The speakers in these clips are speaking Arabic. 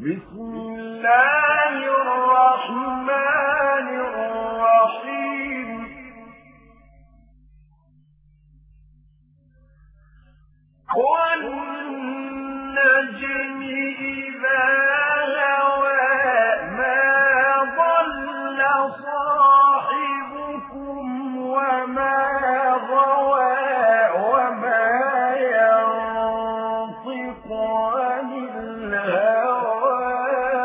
بسم الله الرحمن الرحيم والنجم إذا هوى ما ضل صاحبكم وما غوى وما ينطق عن الهوى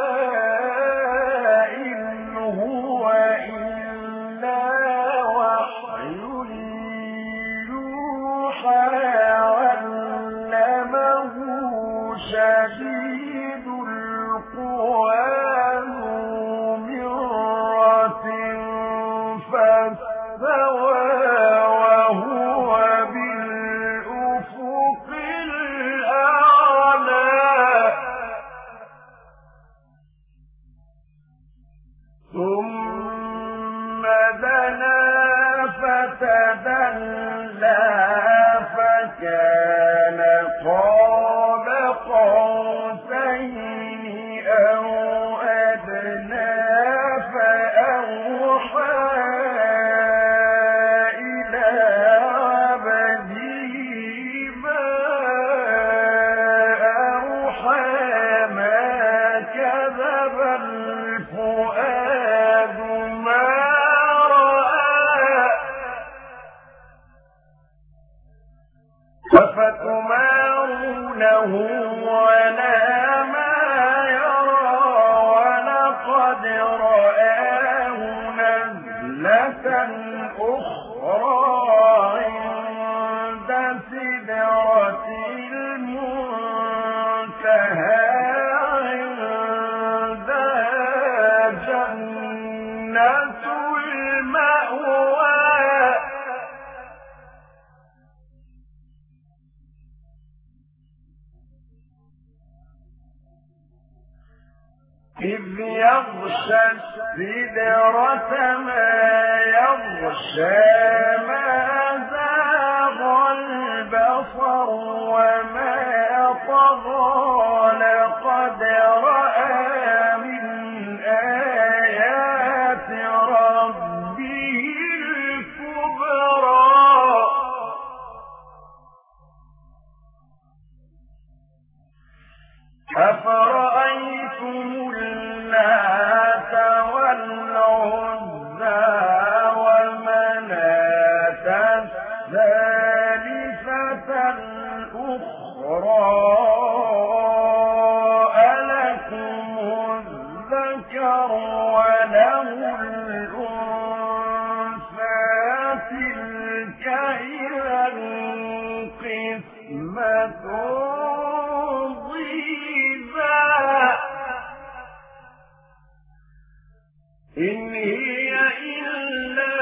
إن هو إلا وحي يوحى علمه شديد القوى ذو مرة فاستوى وهو بالأفق الأعلى ثم دنا فتدلى فكان قاب قوسين أو أدنى فأوحى إلى عبده ما أوحى ما كذب الفؤاد ما رأى أفتمارونه على ما يرى ولقد رآه نزلة أخرى عند سدرة المنتهى عندها جنة المأوى إذ يغشى السدرة ما يغشى ما زاغ البصر وما طغى لقد رأى من آيات ربه الكبرى أفرأيتم اللات والعزى ومناة الثالثة الأخرى ألكم الذكر وله الأنثى تلك إذا قسمة إن هي إلا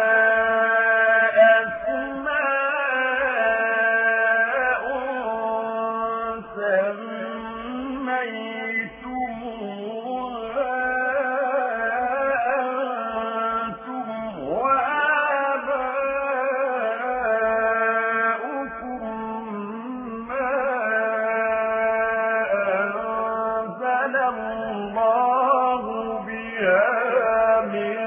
أسماء سميتموها أنتم وآباؤكم ما أنزل الله بها من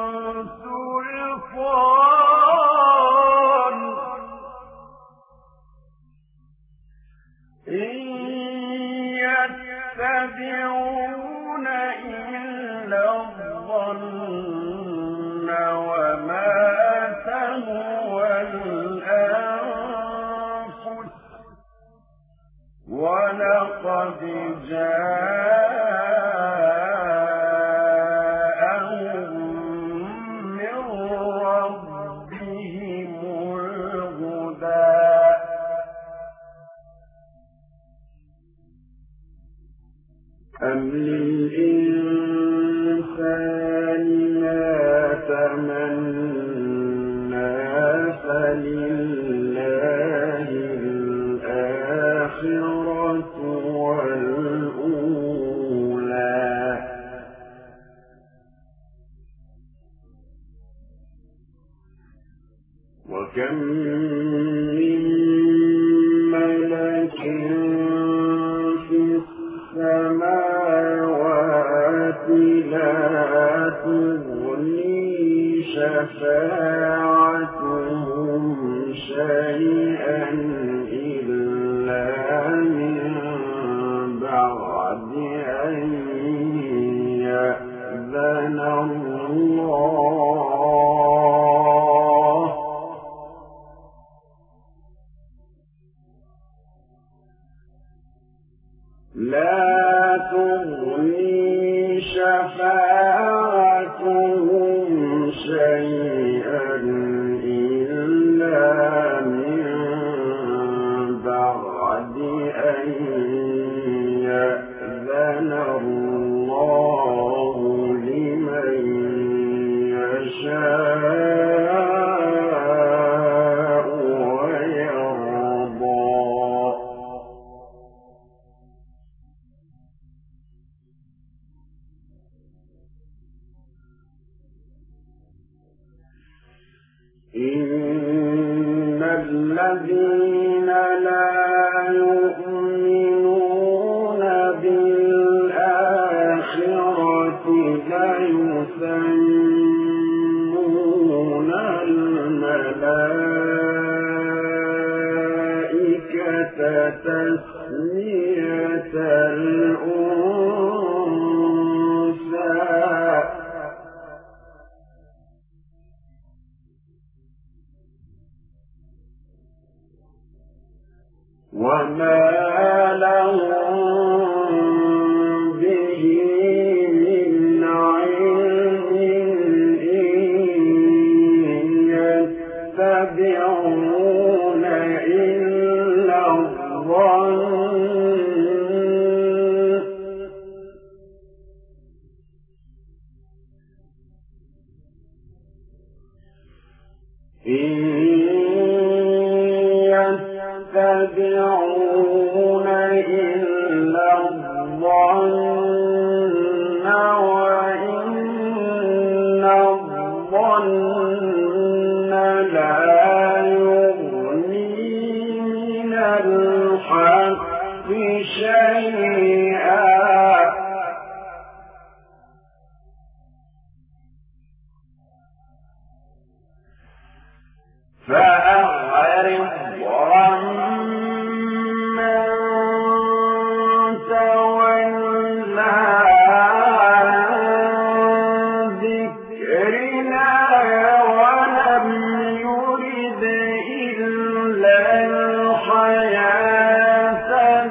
سلطان إن يتبعون إلا الظن وما تهوى الأنفس ولقد جاءهم من ربهم الهدى أم للإنسان ما تمنى فلله الآخرة والأولى وكم من ملك في السماء لا تغني شفاعتهم شيئا إلا من بعد أن يأذن الله لا تغني شفاعتهم شيئا إلا من بعد أن يأذن الله لمن يشاء ويرضى إن الذين لا يؤمنون بالآخرة ليسمون الملائكة تسمية الأنثى وما لهم به من علم إن يتبعون إلا الظن يتبعون إلا الظن وإن الظن لا يغني من الحق شيئا فأعرض عمن تولى عن ذكرنا ولم يرد إلا الحياة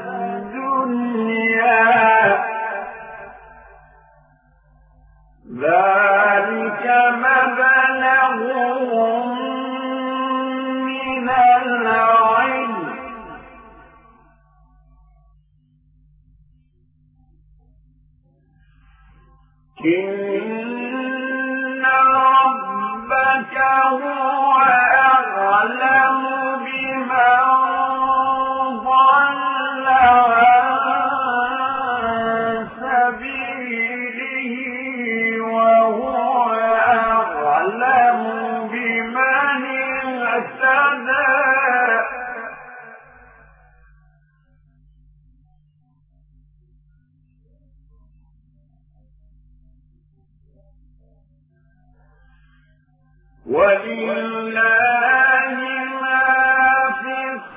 الدنيا ذلك مبلغهم من العلم إن ربك هو أعلم بمن ضل عن سبيله وهو أعلم بمن اهتدى ولله ما في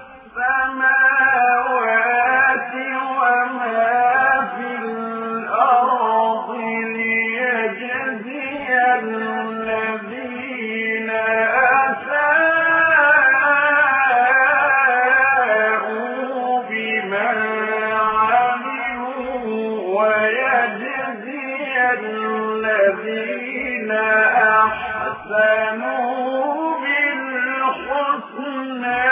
السماوات وما في الأرض ليجزي الذين أساءوا بما عملوا ويجزي الذين أحسنوا بالحسنى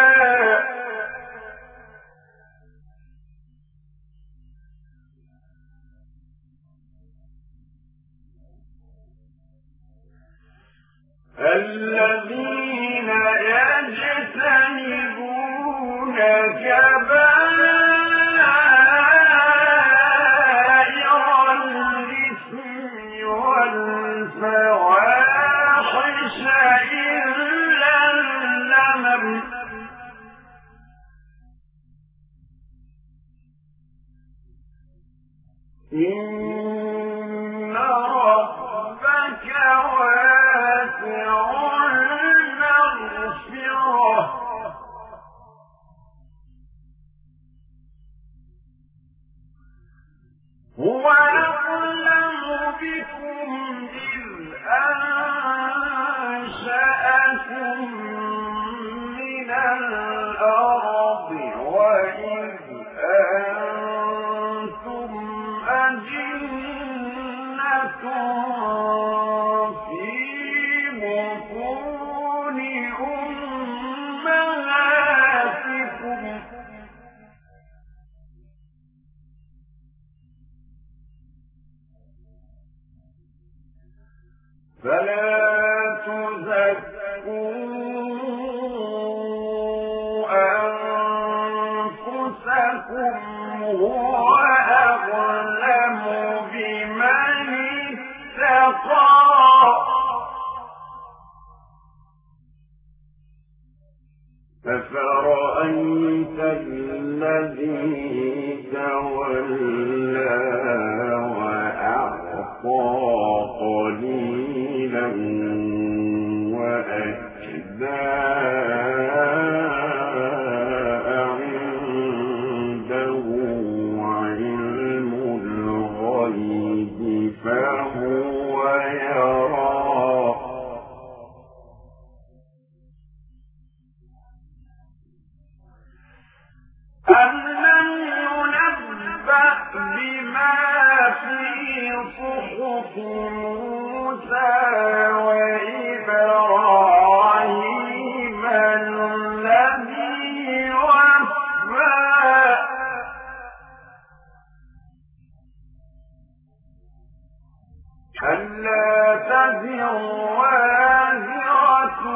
الذين يجتنبون كبائر الإثم والفواحش إلا اللمم إن هو أعلم بكم إذ أنشأكم من الأرض وإذ أنتم أجنة في بطون أمهاتكم فلا تزكوا أنفسكم هو أعلم بمن اتقى أفرأيت الذي تولى وأعطى قليلا وأكدى عنده علم الغيب فهو يرى أم لم ينبأ بما في صحف موسى وإبراهيم الذي وفى ألا تزر وازرة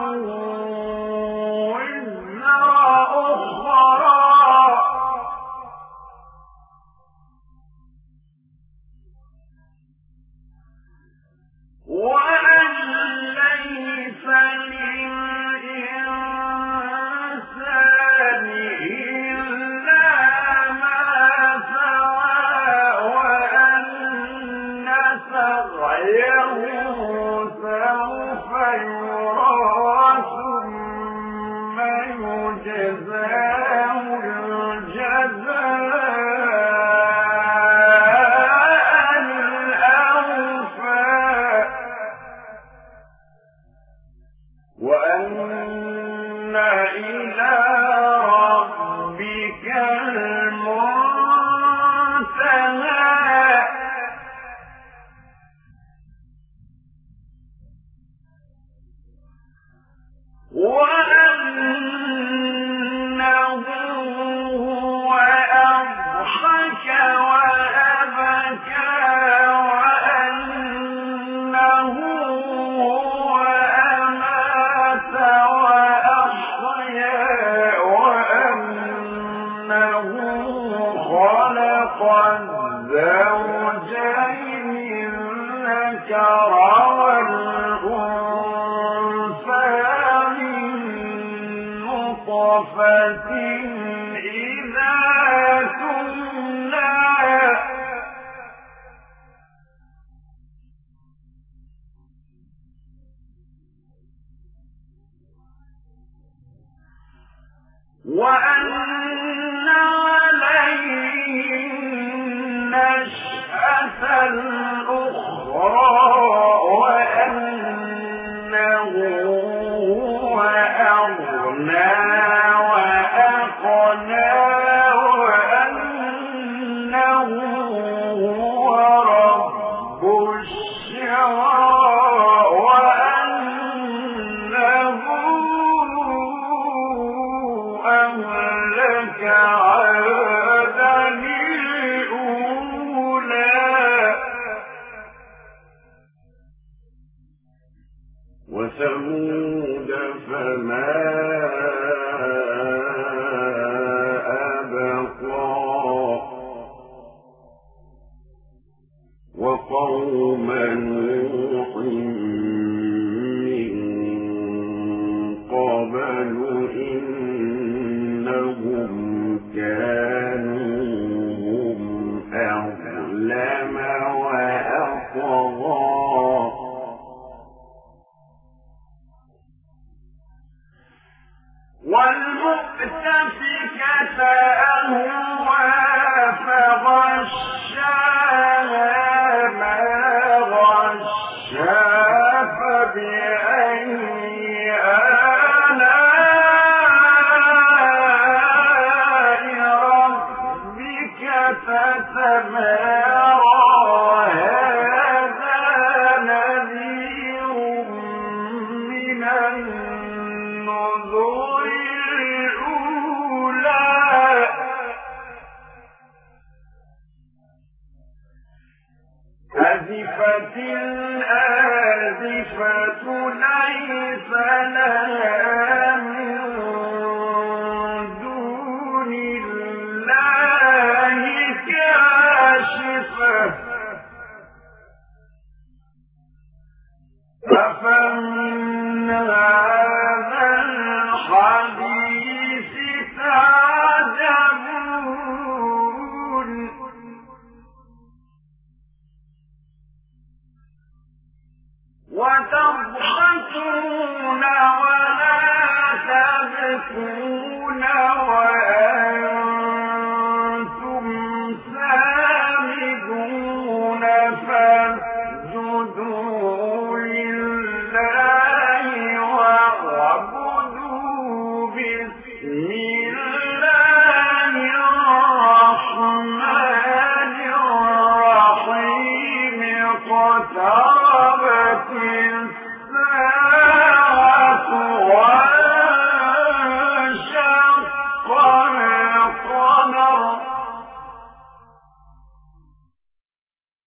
وزر أخرى وأن ليس للإنسان إلا ما سعى وأن سعيه سوف يرى ثم يجزاه الجزاء وأن إلى ربك المنتهى وأنه هو أضحك وأبكى وأنه هو أمات وأحيا وأنه خلق الزوجين الذكر والأنثى من نطفة إذا تمنى وأن عليه النشأة الأخرى وأنه هو أغنى وأقنى وأنه هو رب الشعرى وأنه أهلك عادا الأولى وثمود فما أبقى وقوم نوح من قبل إنهم كانوا هم أظلم وأطغى والمؤتفكة أهوى فغشاها وتضحكون ولا تبكون وأنتم سامدون فاسجدوا لله واعبدوا بسم الله الرحمن الرحيم.